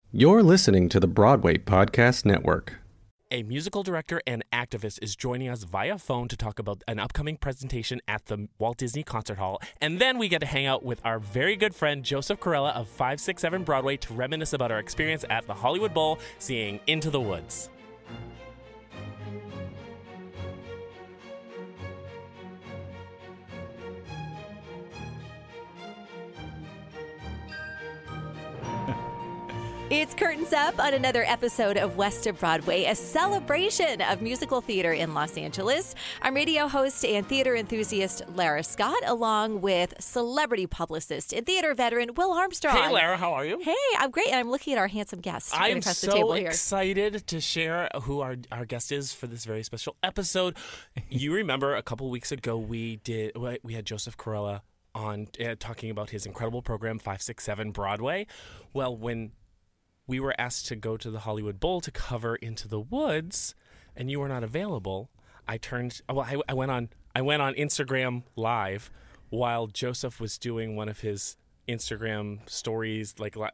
You're listening to the Broadway Podcast Network. A musical director and activist is joining us via phone to talk about an upcoming presentation at the Walt Disney Concert Hall. And then we get to hang out with our very good friend Joseph Corella of 567 Broadway to reminisce about our experience at the Hollywood Bowl seeing Into the Woods. It's Curtains Up on another episode of West of Broadway, a celebration of musical theater in Los Angeles. I'm radio host and theater enthusiast Lara Scott, along with celebrity publicist and theater veteran Will Armstrong. Hey, Lara, how are you? Hey, I'm great, and I'm looking at our handsome guest. I'm across the table so here. excited to share who our guest is for this very special episode. You remember a couple weeks ago we had Joseph Corella on talking about his incredible program, 567 Broadway. Well, when we were asked to go to the Hollywood Bowl to cover Into the Woods, and you were not available. I went on Instagram Live while Joseph was doing one of his Instagram stories,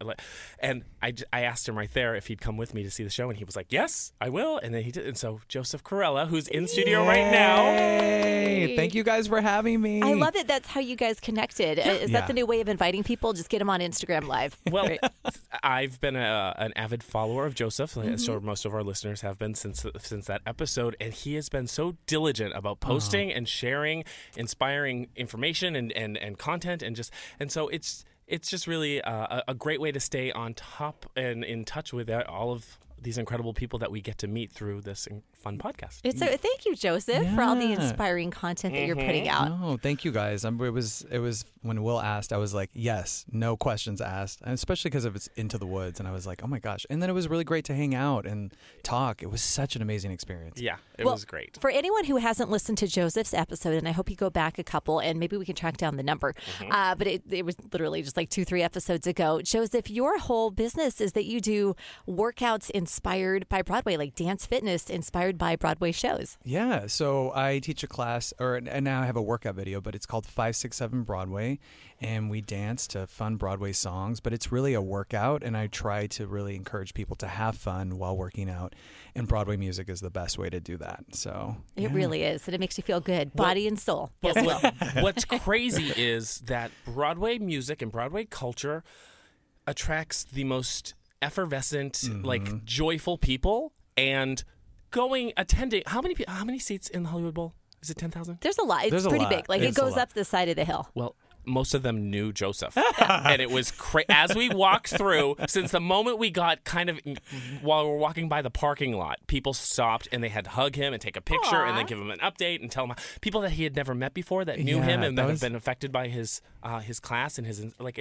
and I asked him right there if he'd come with me to see the show, and he was like, "Yes, I will," and then he did. And so Joseph Corella, who's in studio right now. Hey, thank you guys for having me. I love it. That's how you guys connected. Is that the new way of inviting people? Just get them on Instagram Live. Well, I've been an avid follower of Joseph, as sure most of our listeners have been since that episode, and he has been so diligent about posting and sharing inspiring information and content, and so it's just really a great way to stay on top and in touch with all of these incredible people that we get to meet through this fun podcast. So thank you, Joseph, for all the inspiring content that you're putting out. No, thank you guys. It was when Will asked, I was like, yes, no questions asked, and especially because of it's Into the Woods, and I was like, oh my gosh. And then it was really great to hang out and talk. It was such an amazing experience. Yeah, it was great. For anyone who hasn't listened to Joseph's episode, and I hope you go back a couple, and maybe we can track down the number, but it was literally just like 2-3 episodes ago. Joseph, your whole business is that you do workouts inspired by Broadway, like dance fitness inspired by Broadway shows. Yeah, so I teach a class, and now I have a workout video, but it's called 567 Broadway, and we dance to fun Broadway songs, but it's really a workout, and I try to really encourage people to have fun while working out, and Broadway music is the best way to do that. So It really is, and it makes you feel good, body and soul. Yes, What's crazy is that Broadway music and Broadway culture attracts the most effervescent, joyful people, and attending. How many seats in the Hollywood Bowl? Is it 10,000? There's a lot. It's pretty big. Like it goes up the side of the hill. Well, most of them knew Joseph, and it was as we walked through. Since the moment we got while we were walking by the parking lot, people stopped and they had to hug him and take a picture and then give him an update and tell him people that he had never met before that knew him and that had been affected by his class and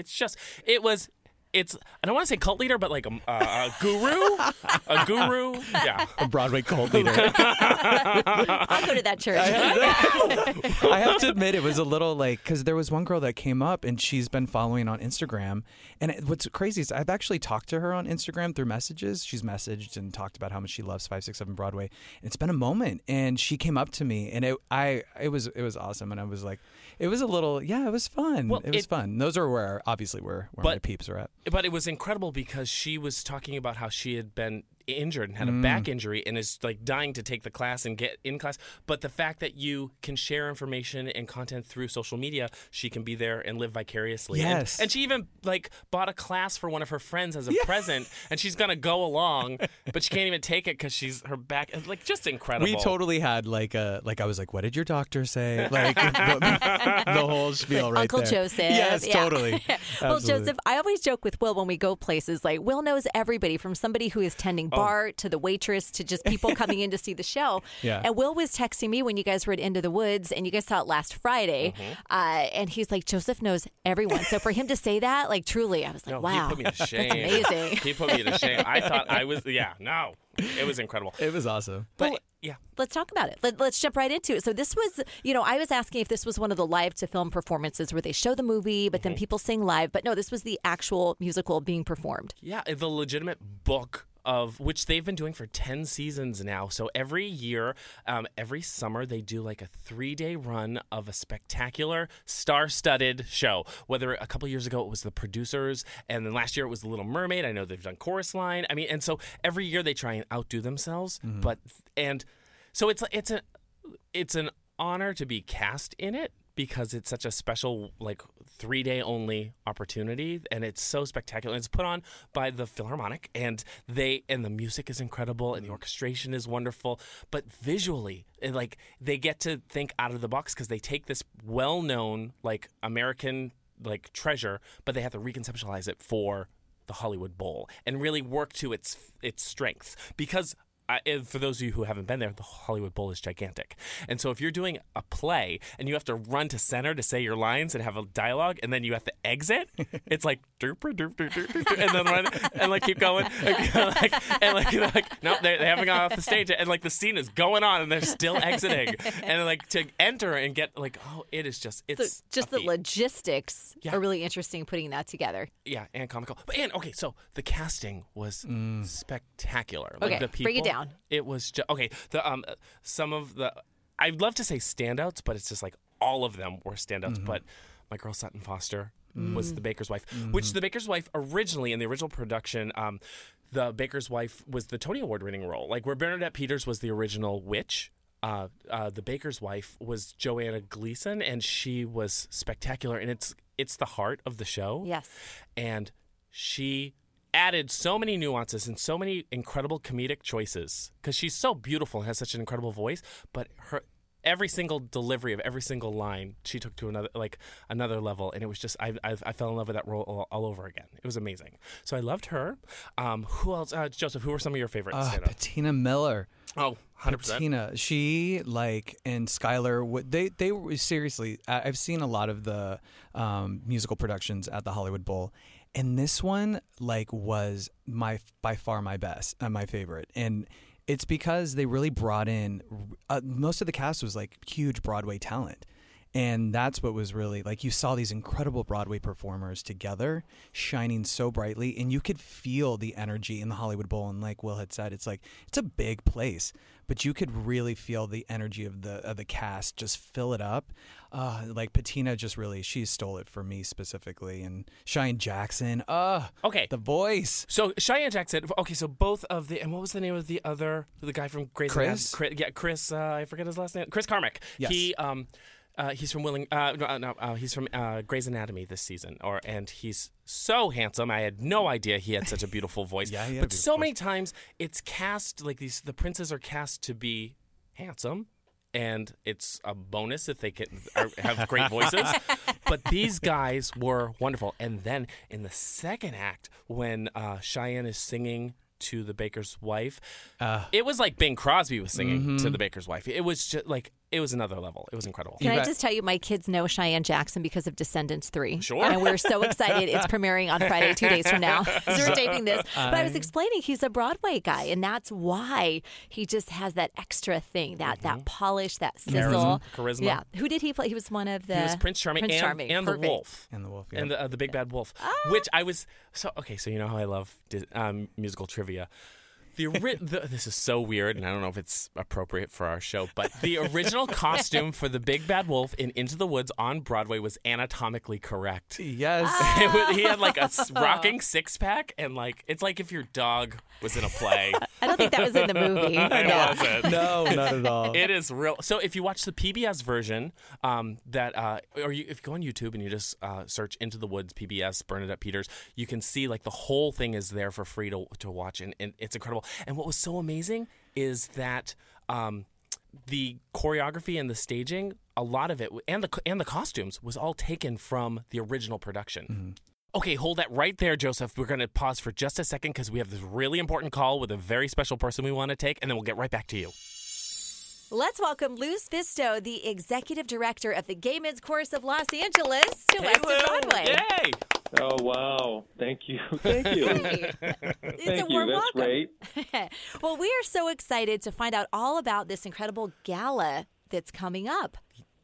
It's I don't want to say cult leader, but like a guru, yeah, a Broadway cult leader. I'll go to that church. I have to admit, it was a little because there was one girl that came up and she's been following on Instagram. And what's crazy is I've actually talked to her on Instagram through messages. She's messaged and talked about how much she loves 567 Broadway. And it's been a moment. And she came up to me, and it was awesome. And I was like, it was a little, it was fun. Well, it was fun. Those are where my peeps are at. But it was incredible because she was talking about how she had been injured and had a back injury and is like dying to take the class and get in class. But the fact that you can share information and content through social media, she can be there and live vicariously. Yes. And she even bought a class for one of her friends as a present, and she's going to go along, but she can't even take it because her back, just incredible. We totally had I was like, what did your doctor say? The whole spiel right Uncle there. Joseph. Yes, totally. Well, Joseph, I always joke with Will when we go places, like Will knows everybody from somebody who is tending bar to the waitress to just people coming in to see the show. Yeah. And Will was texting me when you guys were at Into the Woods, and you guys saw it last Friday, and he's like, Joseph knows everyone. So for him to say that, truly, I was like, wow, he put me to shame. That's amazing. He put me to shame. I thought I was, it was incredible. It was awesome. But let's talk about it. Let's jump right into it. So this was, I was asking if this was one of the live to film performances where they show the movie, but then people sing live. But no, this was the actual musical being performed. Yeah, the legitimate book of which they've been doing for 10 seasons now. So every year, every summer, they do like a 3-day run of a spectacular, star-studded show. Whether a couple years ago it was The Producers, and then last year it was The Little Mermaid. I know they've done Chorus Line. I mean, and so every year they try and outdo themselves. So it's an honor to be cast in it, because it's such a special, like, 3-day only opportunity, and it's so spectacular. It's put on by the Philharmonic, and the music is incredible, and the orchestration is wonderful. But visually, they get to think out of the box, because they take this well-known, like, American, like, treasure, but they have to reconceptualize it for the Hollywood Bowl and really work to its strength, because. For those of you who haven't been there, the Hollywood Bowl is gigantic. And so if you're doing a play and you have to run to center to say your lines and have a dialogue, and then you have to exit, it's like doop, doop, doop, doop, doop, and then run and like keep going. No, they haven't gone off the stage. And like the scene is going on and they're still exiting. And like to enter and get like, it is just, it's so just the logistics are really interesting putting that together. Yeah, and comical. Okay, so the casting was spectacular. Okay, like the people, break it down. It was just okay. Some of the I'd love to say standouts, but it's just like all of them were standouts. But my girl Sutton Foster was the baker's wife, which the baker's wife originally in the original production, the baker's wife was the Tony Award winning role. Like where Bernadette Peters was the original witch. The baker's wife was Joanna Gleason, and she was spectacular. And it's the heart of the show. Yes, and she added so many nuances and so many incredible comedic choices because she's so beautiful and has such an incredible voice. But every single delivery of every single line she took to another level, and it was just I fell in love with that role all over again. It was amazing. So I loved her. Who else? Joseph, who were some of your favorites? Patina Miller. Oh, 100%. Patina, she and Skylar, they were seriously. I've seen a lot of the musical productions at the Hollywood Bowl. And this one, was by far my best, my favorite. And it's because they really brought in, most of the cast was huge Broadway talent. And that's what was really, you saw these incredible Broadway performers together, shining so brightly. And you could feel the energy in the Hollywood Bowl. And like Will had said, it's a big place. But you could really feel the energy of the cast just fill it up. Patina just really, she stole it for me specifically. And Cheyenne Jackson, okay, the voice. So Cheyenne Jackson, okay, so both of and what was the name of the guy from Grey's Anatomy? Chris, I forget his last name. Chris Carmack. Yes. He's from he's from Grey's Anatomy this season, and he's so handsome. I had no idea he had such a beautiful voice. Yeah, but so many times it's cast the princes are cast to be handsome, and it's a bonus if they can have great voices. But these guys were wonderful. And then in the second act, when Cheyenne is singing to the baker's wife, it was like Bing Crosby was singing to the baker's wife. It was just it was another level. It was incredible. Can I just tell you, my kids know Cheyenne Jackson because of Descendants 3. Sure. And we're so excited. It's premiering on Friday, 2 days from now. So we're taping this. But I was explaining he's a Broadway guy, and that's why he just has that extra thing, that polish, that sizzle. Charisma. Yeah. Who did he play? He was one of the... He was Prince Charming and the Wolf. And the Wolf, yeah. And the Big Bad Wolf. Which I was... So you know how I love musical trivia. This is so weird, and I don't know if it's appropriate for our show, but the original costume for the Big Bad Wolf in Into the Woods on Broadway was anatomically correct. Yes. He had a rocking six-pack, and it's like if your dog was in a play. I don't think that was in the movie. It wasn't. No, not at all. It is real. So if you watch the PBS version, if you go on YouTube and you just search Into the Woods PBS Bernadette Peters, you can see the whole thing is there for free to watch, and it's incredible. And what was so amazing is that the choreography and the staging, a lot of it, and the costumes was all taken from the original production. Mm-hmm. Okay, hold that right there, Joseph. We're going to pause for just a second because we have this really important call with a very special person we want to take, and then we'll get right back to you. Let's welcome Lou Spisto, the executive director of the Gay Men's Chorus of Los Angeles, to Weston Broadway. Yay! Oh, wow. Thank you. Thank you. Hey. Thank you. That's great. Well, we are so excited to find out all about this incredible gala that's coming up.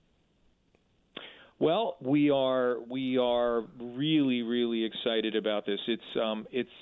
Well, we are really, really excited about this. It's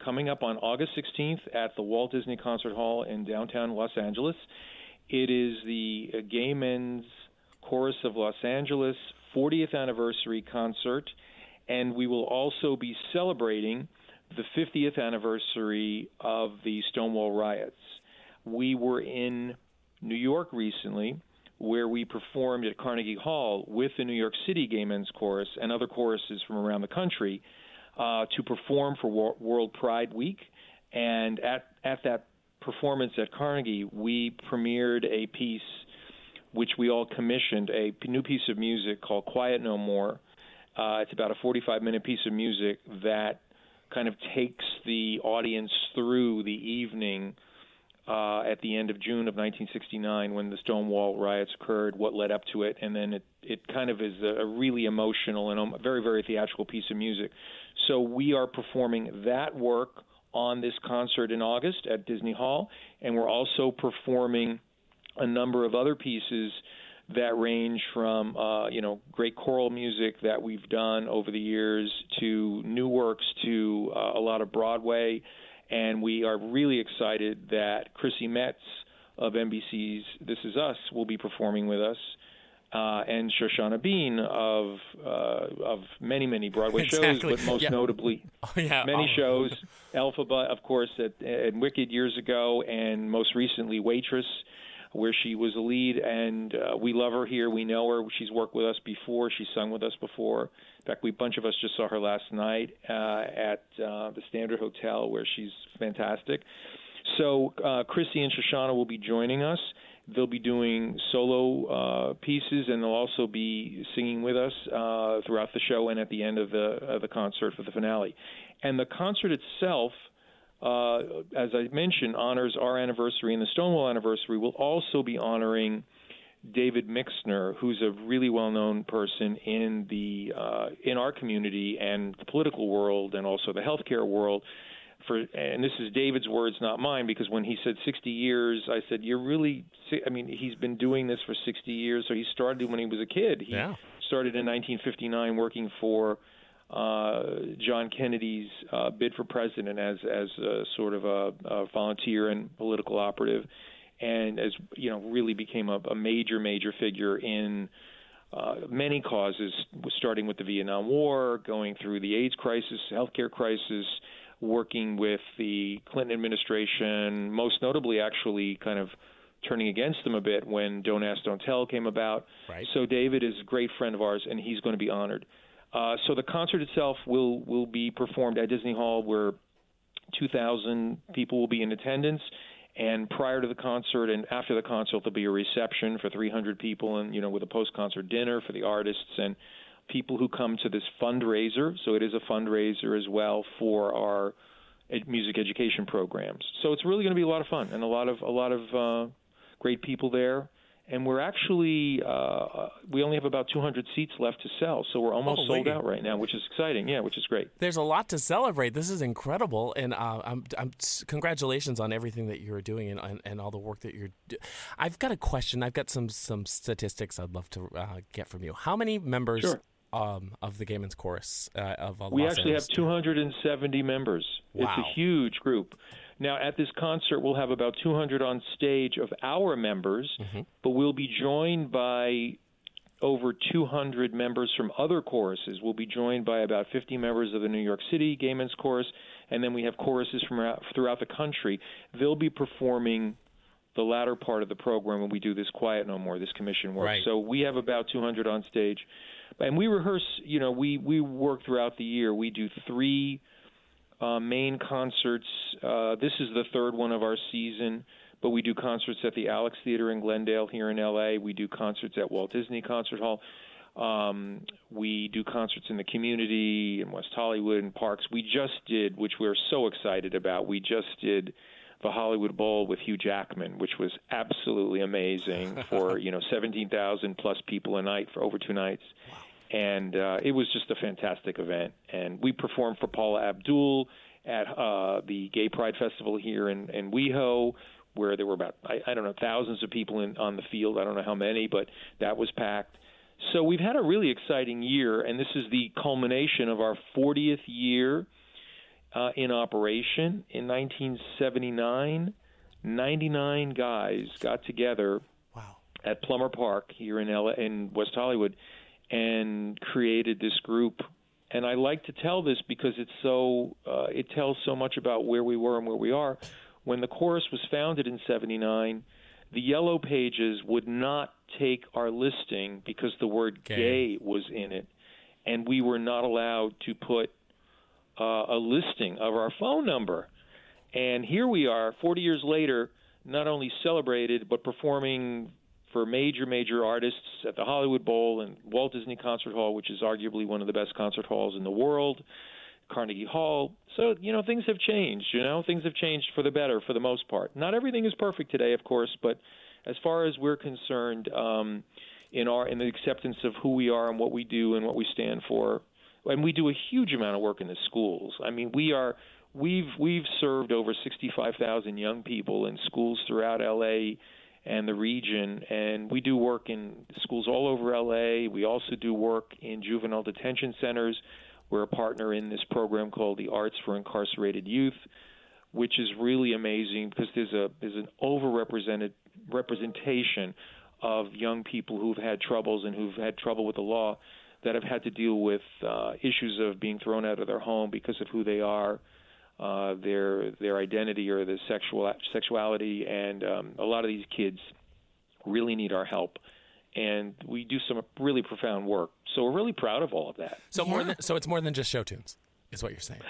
coming up on August 16th at the Walt Disney Concert Hall in downtown Los Angeles. It is the Gay Men's Chorus of Los Angeles 40th anniversary concert, and we will also be celebrating the 50th anniversary of the Stonewall riots. We were in New York recently, where we performed at Carnegie Hall with the New York City Gay Men's Chorus and other choruses from around the country to perform for World Pride Week. And at that performance at Carnegie, we premiered a piece which we all commissioned, a new piece of music called Quiet No More. It's about a 45-minute piece of music that kind of takes the audience through the evening at the end of June of 1969 when the Stonewall riots occurred, what led up to it, and then it kind of is a really emotional and a very, very theatrical piece of music. So we are performing that work on this concert in August at Disney Hall, and we're also performing a number of other pieces that range from great choral music that we've done over the years to new works to a lot of Broadway. And we are really excited that Chrissy Metz of NBC's This Is Us will be performing with us, and Shoshana Bean of many, many Broadway shows, but most notably many shows. Elphaba, of course, at Wicked years ago, and most recently Waitress, where she was a lead, and we love her here. We know her. She's worked with us before. She's sung with us before. In fact, a bunch of us just saw her last night at the Standard Hotel, where she's fantastic. So Chrissy and Shoshana will be joining us. They'll be doing solo pieces, and they'll also be singing with us throughout the show and at the end of the concert for the finale. And the concert itself, as I mentioned, honors our anniversary and the Stonewall anniversary. We'll also be honoring David Mixner, who's a really well-known person in our community and the political world and also the healthcare world. And this is David's words, not mine, because when he said 60 years, I said, he's been doing this for 60 years. So he started when he was a kid. He started in 1959 working for John Kennedy's bid for president as a sort of a volunteer and political operative, and as really became a major figure in many causes, starting with the Vietnam War, going through the AIDS crisis, healthcare crisis, working with the Clinton administration, most notably actually kind of turning against them a bit when Don't Ask, Don't Tell came about. Right. So David is a great friend of ours, and he's going to be honored. So the concert itself will be performed at Disney Hall, where 2,000 people will be in attendance. And prior to the concert and after the concert, there'll be a reception for 300 people, and with a post-concert dinner for the artists and people who come to this fundraiser. So it is a fundraiser as well for our music education programs. So it's really going to be a lot of fun and a lot of great people there. And we're actually we only have about 200 seats left to sell, so we're almost sold out right now, which is exciting. Yeah, which is great. There's a lot to celebrate. This is incredible, and I'm congratulations on everything that you're doing and all the work that you're doing. I've got a question. I've got some statistics I'd love to get from you. How many members of the Gay Men's Chorus of Los Angeles? We actually have 270 members. Wow. It's a huge group. Now, at this concert, we'll have about 200 on stage of our members, but we'll be joined by over 200 members from other choruses. We'll be joined by about 50 members of the New York City Gay Men's Chorus, and then we have choruses from throughout the country. They'll be performing the latter part of the program when we do this Quiet No More, this commission work. Right. So we have about 200 on stage. And we rehearse, we work throughout the year. We do 3 main concerts. This is the 3rd one of our season, but we do concerts at the Alex Theater in Glendale here in L.A. We do concerts at Walt Disney Concert Hall. We do concerts in the community, in West Hollywood, and parks. We just did, which we're so excited about, we just did the Hollywood Bowl with Hugh Jackman, which was absolutely amazing for, 17,000 plus people a night for over 2 nights. Wow. And it was just a fantastic event. And we performed for Paula Abdul at the Gay Pride Festival here in WeHo, where there were about, I don't know, thousands of people on the field. I don't know how many, but that was packed. So we've had a really exciting year, and this is the culmination of our 40th year in operation. In 1979, 99 guys got together at Plummer Park here in West Hollywood and created this group. And I like to tell this because it tells so much about where we were and where we are. When the chorus was founded in 79, the Yellow Pages would not take our listing because the word gay was in it, and we were not allowed to put a listing of our phone number. And here we are, 40 years later, not only celebrated, but performing for major artists at the Hollywood Bowl and Walt Disney Concert Hall, which is arguably one of the best concert halls in the world, Carnegie Hall. So, things have changed, Things have changed for the better for the most part. Not everything is perfect today, of course, but as far as we're concerned, in the acceptance of who we are and what we do and what we stand for, and we do a huge amount of work in the schools. I mean, we've served over 65,000 young people in schools throughout L.A. and the region, and we do work in schools all over L.A. We also do work in juvenile detention centers. We're a partner in this program called the Arts for Incarcerated Youth, which is really amazing because there's an overrepresented representation of young people who've had troubles and who've had trouble with the law that have had to deal with issues of being thrown out of their home because of who they are, their identity or their sexuality, and a lot of these kids really need our help. And we do some really profound work. So we're really proud of all of that. So it's more than just show tunes, is what you're saying.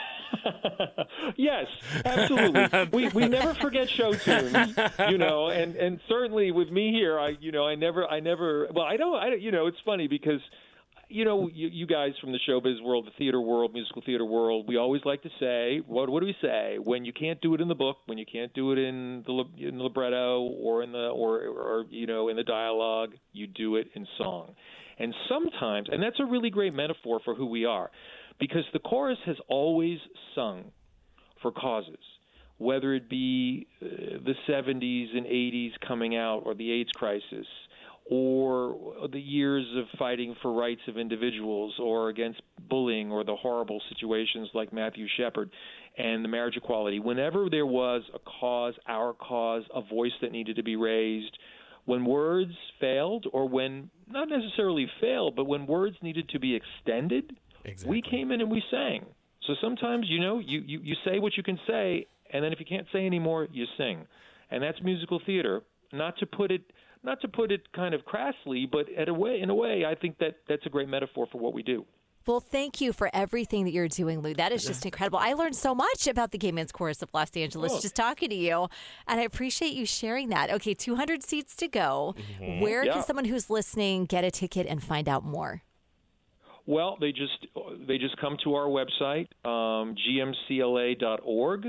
Yes, absolutely. We never forget show tunes, and certainly with me here, I don't, it's funny because, you guys from the showbiz world, the theater world, musical theater world, we always like to say, what do we say? When you can't do it in the book, when you can't do it in the libretto or in the dialogue, you do it in song. And sometimes, and that's a really great metaphor for who we are, because the chorus has always sung for causes, whether it be the 70s and 80s coming out or the AIDS crisis, or the years of fighting for rights of individuals or against bullying or the horrible situations like Matthew Shepard and the marriage equality. Whenever there was a cause, our cause, a voice that needed to be raised, when words failed or when, not necessarily failed, but when words needed to be extended, we came in and we sang. So sometimes, you say what you can say, and then if you can't say anymore, you sing. And that's musical theater. Not to put it kind of crassly, but in a way, I think that's a great metaphor for what we do. Well, thank you for everything that you're doing, Lou. That is just incredible. I learned so much about the Gay Men's Chorus of Los Angeles just talking to you, and I appreciate you sharing that. Okay, 200 seats to go. Mm-hmm. Where can someone who's listening get a ticket and find out more? Well, they just come to our website, gmcla.org.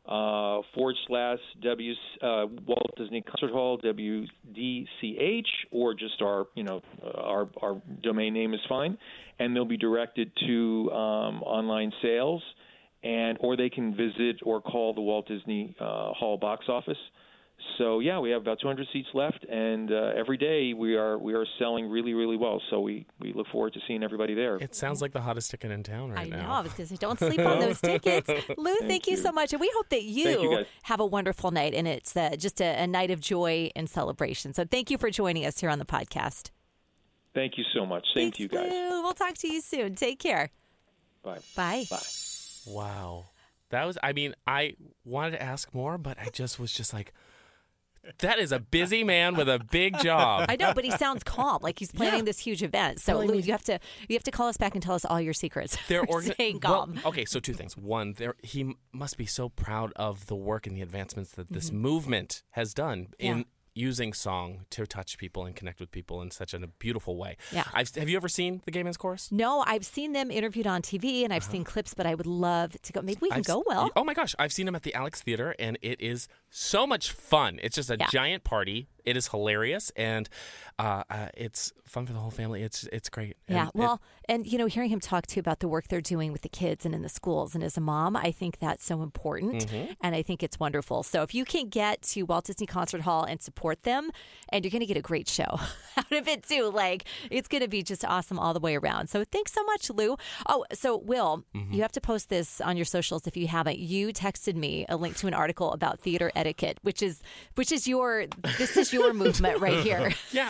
/ Walt Disney Concert Hall, WDCH, or just our domain name is fine, and they'll be directed to online sales, or they can visit or call the Walt Disney Hall box office. So we have about 200 seats left, and every day we are selling really, really well. So we look forward to seeing everybody there. It sounds like the hottest ticket in town right now. I know. I was going to say, don't sleep on those tickets. Lou, thank you so much. And we hope that you have a wonderful night, and it's just a night of joy and celebration. So thank you for joining us here on the podcast. Thank you so much. Same to you guys. Lou. We'll talk to you soon. Take care. Bye. Bye. Bye. Wow. I wanted to ask more, but I was just like, that is a busy man with a big job. I know, but he sounds calm, like he's planning this huge event. So, Lou, you have to call us back and tell us all your secrets. They're staying calm. Well, okay, so two things. One, he must be so proud of the work and the advancements that this movement has done in using song to touch people and connect with people in such a beautiful way. Yeah. Have you ever seen the Gay Men's Chorus? No, I've seen them interviewed on TV, and I've seen clips, but I would love to go. Maybe we can go, Will. Oh, my gosh. I've seen them at the Alex Theater, and it is so much fun. It's just a giant party. It is hilarious, and it's fun for the whole family. It's great. Yeah, and hearing him talk too about the work they're doing with the kids and in the schools, and as a mom, I think that's so important, and I think it's wonderful. So if you can get to Walt Disney Concert Hall and support them, and you're going to get a great show out of it too. Like, it's going to be just awesome all the way around. So thanks so much, Lou. Oh, so Will, you have to post this on your socials if you haven't. You texted me a link to an article about theater etiquette, which is your movement right here. Yeah.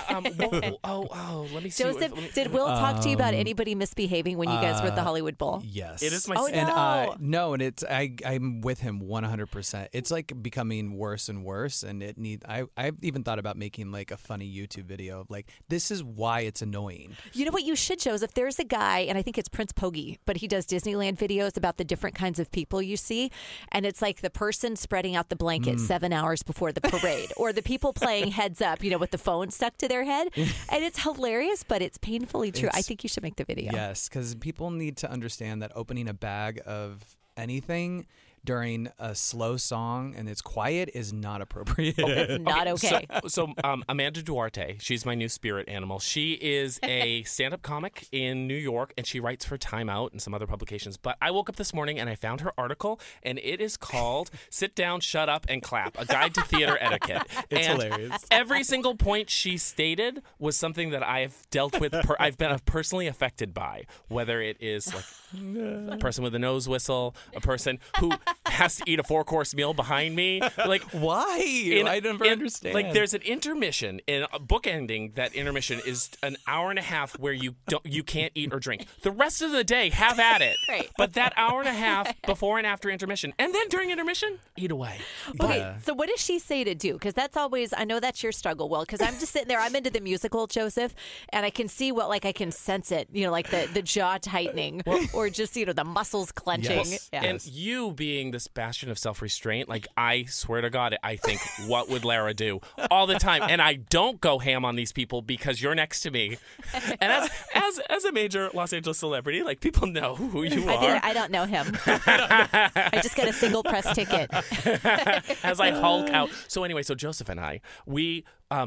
Let me see. Joseph, did Will talk to you about anybody misbehaving when you guys were at the Hollywood Bowl? Yes. It is my and no, and I'm with him 100%. It's like becoming worse and worse, and I've even thought about making like a funny YouTube video of like, this is why it's annoying. You know what you should, Joseph? There's a guy, and I think it's Prince Poggy, but he does Disneyland videos about the different kinds of people you see, and it's like the person spreading out the blanket 7 hours before the parade, or the people playing heads up, with the phone stuck to their head, and it's hilarious, but it's painfully true. I think you should make the video. Yes, because people need to understand that opening a bag of anything during a slow song and it's quiet is not appropriate. It's not okay. So Amanda Duarte, she's my new spirit animal. She is a stand-up comic in New York, and she writes for Time Out and some other publications. But I woke up this morning and I found her article, and it is called "Sit Down, Shut Up, and Clap: A Guide to Theater Etiquette." It's and hilarious. Every single point she stated was something that I've dealt with. I've been personally affected by, whether it is like a person with a nose whistle, a person who has to eat a 4-course meal behind me. Like, why? I never understand. Like, there's an intermission, in a bookending that intermission is an hour and a half where you can't eat or drink. The rest of the day, have at it. Right. But that hour and a half before and after intermission, and then during intermission, eat away. Okay, so what does she say to do? Because that's always, I know that's your struggle, Will, because I'm just sitting there, I'm into the musical, Joseph, and I can see I can sense it, like the jaw tightening, or just, the muscles clenching. Yes. Yeah. And you being this bastion of self-restraint, like, I swear to God, I think, what would Lara do all the time? And I don't go ham on these people because you're next to me. And as a major Los Angeles celebrity, like, people know who you are. I don't know him. I just got a single press ticket. As I hulk out. So anyway, Joseph and I, we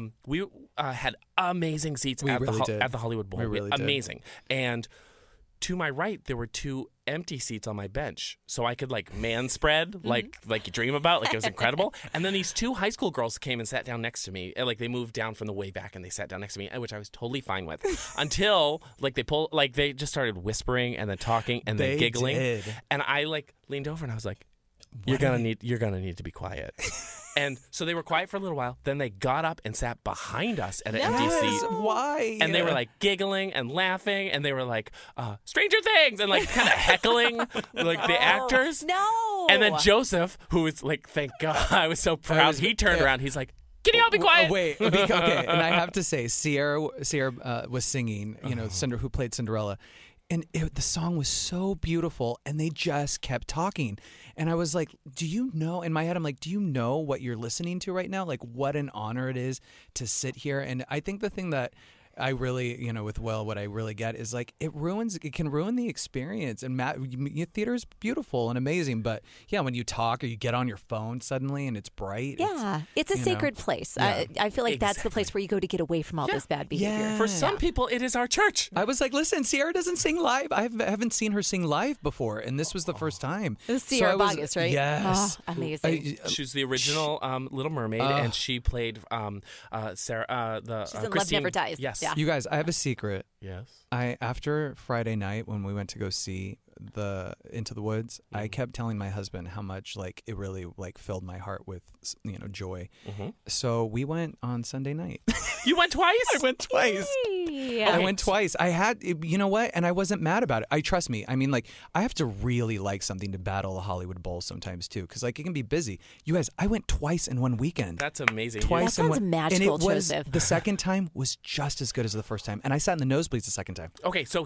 had amazing seats at the Hollywood Bowl. We really did. Amazing. And to my right, there were 2 empty seats on my bench, so I could man spread like you dream about. Like, it was incredible. And then these 2 high school girls came and sat down next to me. And, they moved down from the way back and they sat down next to me, which I was totally fine with, until they just started whispering and then talking and then giggling. Did. And I leaned over and I was like, "You're gonna need to be quiet." And so they were quiet for a little while. Then they got up and sat behind us at an empty seat. Why? And they were giggling and laughing, and they were "Stranger Things," and kind of heckling the actors. No. And then Joseph, who was thank God, I was so proud. He turned around. He's like, "Can you all be quiet?" Wait, okay. And I have to say, Sierra was singing. Who played Cinderella. And the song was so beautiful, and they just kept talking. And I was like, do you know? In my head, I'm like, do you know what you're listening to right now? Like, what an honor it is to sit here. And I think the thing that I really, with Will, what I really get is it can ruin the experience. And theater is beautiful and amazing, but yeah, when you talk or you get on your phone suddenly and it's bright. Yeah, it's a sacred place. Yeah. I feel like that's the place where you go to get away from all this bad behavior. Yeah. For some people, it is our church. I was like, listen, Sierra doesn't sing live. I haven't seen her sing live before, and this was the first time. It was Sierra Boggess, right? Yes. Oh, amazing. She's the original Little Mermaid, and she played Sarah. She's in Love Christine. Never Dies. Yes. Yeah. You guys, I have a secret. Yes. After Friday night when we went to go see the Into the Woods, I kept telling my husband how much it really filled my heart with joy. So we went on Sunday night. You went twice? I went twice. Yeah. I went twice. I had, and I wasn't mad about it. Trust me. I mean, I have to really like something to battle a Hollywood Bowl sometimes too, because it can be busy. You guys, I went twice in one weekend. That's amazing. Twice That sounds magical, and it was, Joseph. the second time was just as good as the first time, and I sat in the nosebleeds the second time. Okay, so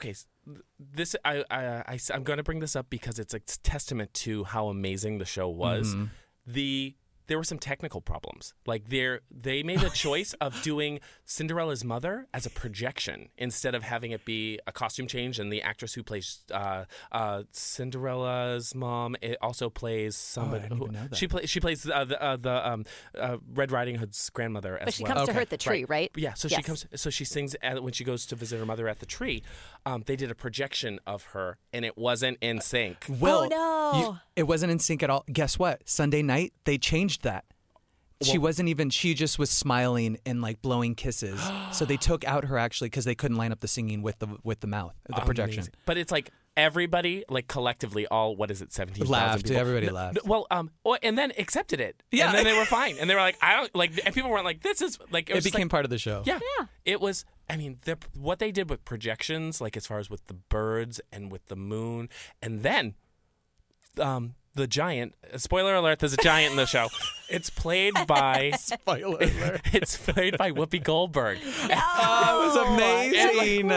this I'm going to bring this up because it's a testament to how amazing the show was. The there were some technical problems. Like they made a choice of doing Cinderella's mother as a projection instead of having it be a costume change. And the actress who plays Cinderella's mom also plays somebody. I didn't even know that. She plays the Red Riding Hood's grandmother as But she well. comes to her at the tree, right? Yeah, so she comes. So she sings when she goes to visit her mother at the tree. They did a projection of her, and it wasn't in sync. Will, no. it wasn't in sync at all. Guess what? Sunday night, they changed that. She wasn't even, she just was smiling and like blowing kisses. So they took out her actually because they couldn't line up the singing with the mouth, the projection. Amazing. But it's like everybody, like collectively, all, what is it, 17,000 Laughed. people? Everybody laughed. Well, and then accepted it. Yeah. And then they were fine. And they were like, I don't, like, and people weren't like, this is, like, It became part of the show. Yeah. It was, I mean, what they did with projections, like as far as with the birds and with the moon, and then the giant, spoiler alert, there's a giant in the show. It's played by Spoiler alert. It's played by Whoopi Goldberg. Oh, it was amazing.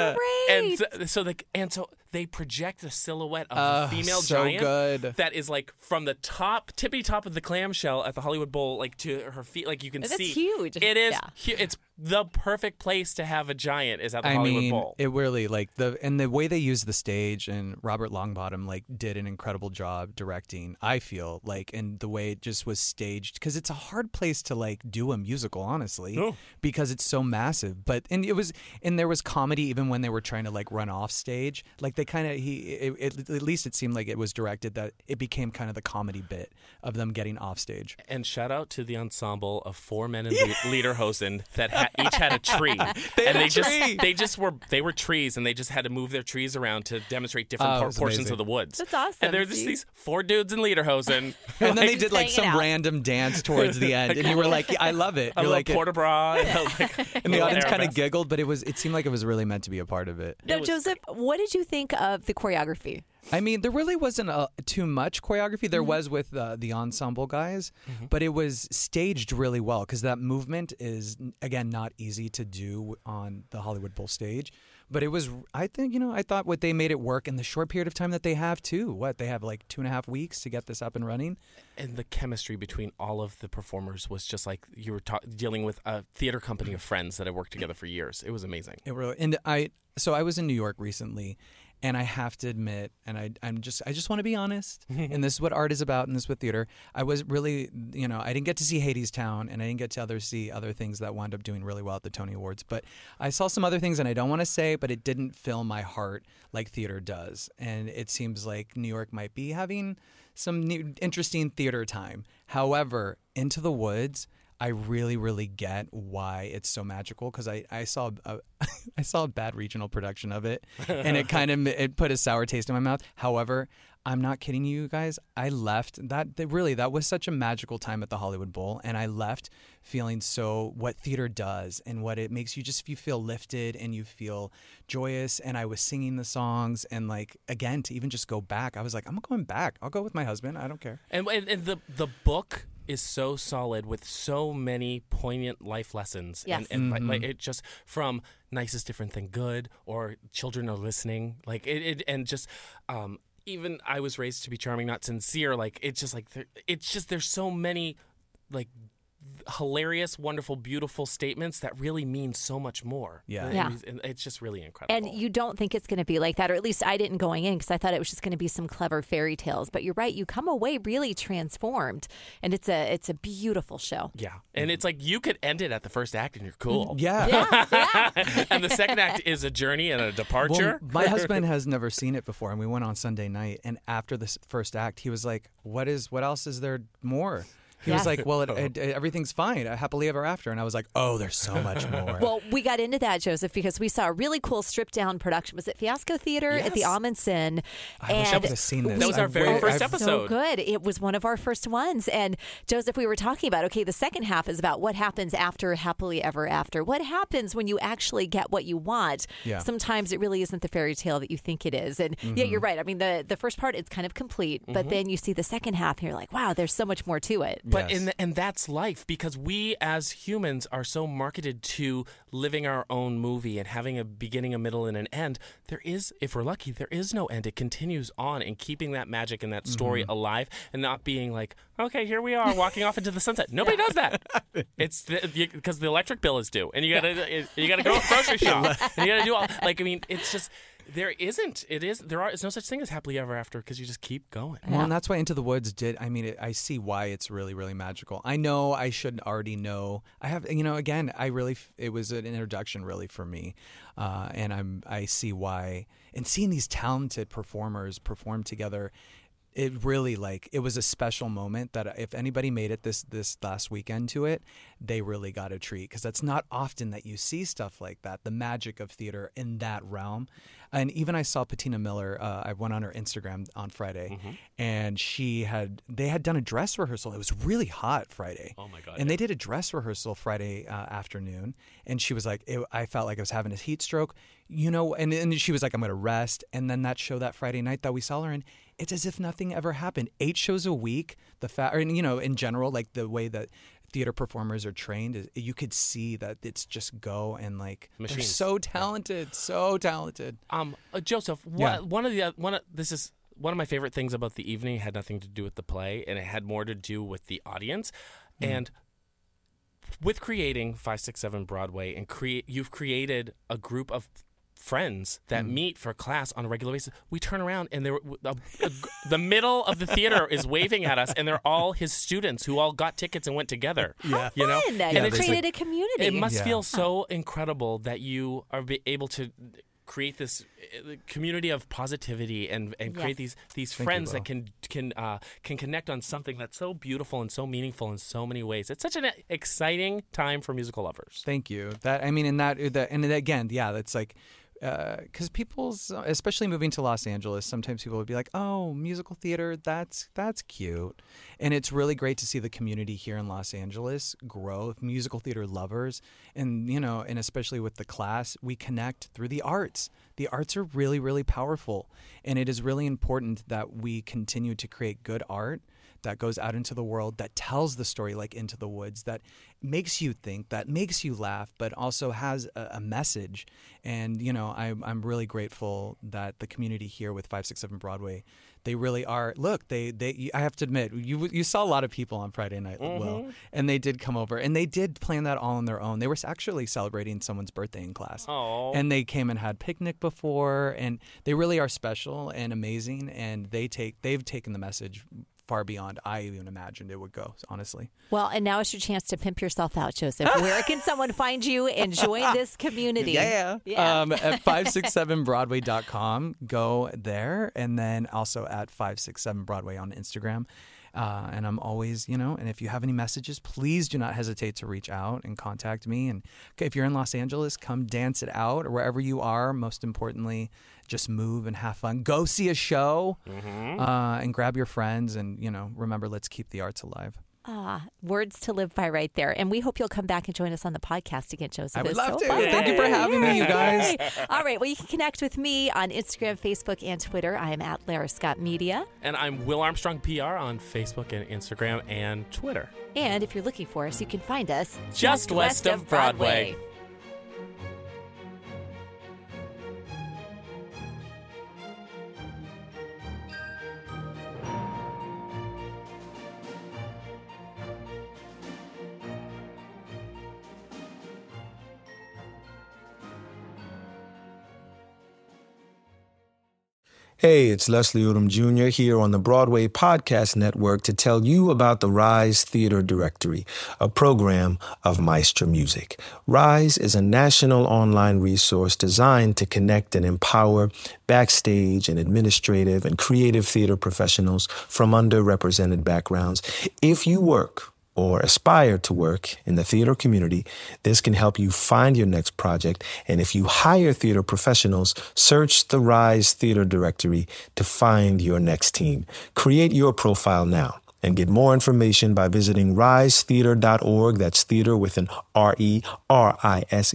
Great. And so they project the silhouette of a female so giant good. that is like from the tippy top of the clamshell at the Hollywood Bowl, like to her feet, like you can That's see. huge. It is. Yeah. It's the perfect place to have a giant is at the I Hollywood mean, Bowl. it really like the way they used the stage, and Robert Longbottom like did an incredible job directing. I feel like, and the way it just was staged, because it's a hard place to like do a musical, honestly, because it's so massive. But and there was comedy even when they were trying to like run off stage. Like they kind of at least it seemed like it was directed that it became kind of the comedy bit of them getting off stage. And shout out to the ensemble of 4 men in Lederhosen that each had a tree. They were trees, and they just had to move their trees around to demonstrate different portions amazing. of the woods. That's awesome. And there were just these 4 dudes in Lederhosen. And then they did like hanging some out. random dance towards the end, and you were like, I love it. a You're little like, porta bra. and the audience kind of giggled, but it seemed like it was really meant to be a part of it. Now, Joseph, what did you think of the choreography? I mean, there really wasn't too much choreography. There was with the ensemble guys, but it was staged really well because that movement is, again, not easy to do on the Hollywood Bowl stage. But it was, I thought what they made it work in the short period of time that they have, too. They have like 2.5 weeks to get this up and running. And the chemistry between all of the performers was just like you were dealing with a theater company of friends that had worked together for years. It was amazing. It really, and I was in New York recently, and I have to admit, and I just want to be honest, and this is what art is about, and this is what theater. I was really, I didn't get to see Hadestown, and I didn't get to see other things that wound up doing really well at the Tony Awards. But I saw some other things, and I don't want to say, but it didn't fill my heart like theater does. And it seems like New York might be having some new, interesting theater time. However, Into the Woods, I really, really get why it's so magical because I saw a bad regional production of it, and it put a sour taste in my mouth. However, I'm not kidding you guys. I left that was such a magical time at the Hollywood Bowl, and I left feeling so what theater does and what it makes you feel lifted and you feel joyous. And I was singing the songs, and like again to even just go back, I was like, I'm going back. I'll go with my husband. I don't care. And the book is so solid with so many poignant life lessons. Yes. And like it just from nice is different than good, or children are listening. Like it and just even I was raised to be charming, not sincere. Like it's just there's so many like hilarious, wonderful, beautiful statements that really mean so much more. Yeah. Yeah. And it's just really incredible. And you don't think it's going to be like that, or at least I didn't going in because I thought it was just going to be some clever fairy tales. But you're right, you come away really transformed, and it's a beautiful show. Yeah. And it's like you could end it at the first act and you're cool. Yeah. Yeah. And the second act is a journey and a departure. Well, my husband has never seen it before, and we went on Sunday night. And after the first act, he was like, "What else is there more?" He was Yes. like, "Well, everything's fine, happily ever after." And I was like, "Oh, there's so much more." Well, we got into that, Joseph, because we saw a really cool stripped down production. Was it Fiasco Theater at the Yes. Amundsen? I wish I would have seen this. That was our very first So episode. good. It was one of our first ones. And Joseph, we were talking about, okay, the second half is about what happens after Happily Ever After. What happens when you actually get what you want? Yeah. Sometimes it really isn't the fairy tale that you think it is. And yeah, you're right. I mean, the first part, it's kind of complete. But then you see the second half and you're like, wow, there's so much more to it. But Yes. and that's life, because we as humans are so marketed to living our own movie and having a beginning, a middle, and an end. There is, if we're lucky, there is no end. It continues on, and keeping that magic and that story alive, and not being like, okay, here we are walking off into the sunset. Nobody does that. It's because the electric bill is due, and you gotta go grocery shop, and you gotta do all. Like, I mean, it's just. It's no such thing as happily ever after, because you just keep going. Well, and that's why Into the Woods I see why it's really, really magical. I know I should already know. I have, again, it was an introduction really for me. And I see why. And seeing these talented performers perform together, it really, it was a special moment that if anybody made it this last weekend to it, they really got a treat, because that's not often that you see stuff like that, the magic of theater in that realm. And even I saw Patina Miller, I went on her Instagram on Friday, and they had done a dress rehearsal. It was really hot Friday. Oh my God. And they did a dress rehearsal Friday afternoon, and she was like, I felt like I was having a heat stroke, and she was like, I'm going to rest. And then that show that Friday night that we saw her in, it's as if nothing ever happened. 8 shows a week, in general, like the way that theater performers are trained, you could see that it's just go, and they're so talented, so talented. Joseph, this is one of my favorite things about the evening. It had nothing to do with the play, and it had more to do with the audience. And with creating 567 Broadway, and you've created a group of friends that meet for class on a regular basis. We turn around, and the middle of the theater is waving at us, and they're all his students who all got tickets and went together. How fun. You created a community. It must feel so incredible that you are able to create this community of positivity and create these friends that can connect on something that's so beautiful and so meaningful in so many ways. It's such an exciting time for musical lovers. Thank you. It's like, because people's, especially moving to Los Angeles, sometimes people would be like, oh, musical theater, that's cute. And it's really great to see the community here in Los Angeles grow, musical theater lovers. And, and especially with the class, we connect through the arts. The arts are really, really powerful. And it is really important that we continue to create good art that goes out into the world, that tells the story like Into the Woods, that makes you think, that makes you laugh, but also has a message. And, I'm really grateful that the community here with 567 Broadway, they really are. Look, I have to admit, you saw a lot of people on Friday night, Will, and they did come over, and they did plan that all on their own. They were actually celebrating someone's birthday in class. Oh. And they came and had picnic before, and they really are special and amazing, and they've taken the message far beyond I even imagined it would go, honestly. Well, and now is your chance to pimp yourself out, Joseph. Where can someone find you and join this community? At 567broadway.com. Go there, and then also at 567 Broadway on Instagram. And I'm always, and if you have any messages, please do not hesitate to reach out and contact me. And if you're in Los Angeles, come dance it out, or wherever you are. Most importantly, just move and have fun. Go see a show, and grab your friends. And, remember, let's keep the arts alive. Words to live by right there. And we hope you'll come back and join us on the podcast again, Joseph. I would love to. Thank you for having me, you guys. All right. Well, you can connect with me on Instagram, Facebook, and Twitter. I am at Lara Scott Media. And I'm Will Armstrong PR on Facebook and Instagram and Twitter. And if you're looking for us, you can find us just west of Broadway. Hey, it's Leslie Odom Jr. here on the Broadway Podcast Network to tell you about the Rise Theater Directory, a program of Maestro Music. Rise is a national online resource designed to connect and empower backstage and administrative and creative theater professionals from underrepresented backgrounds. If you work or aspire to work in the theater community, this can help you find your next project. And if you hire theater professionals, search the Rise Theater Directory to find your next team. Create your profile now and get more information by visiting risetheater.org. That's theater with an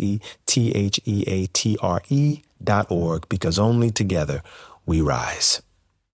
RERISETHEATRE.org, because only together we rise.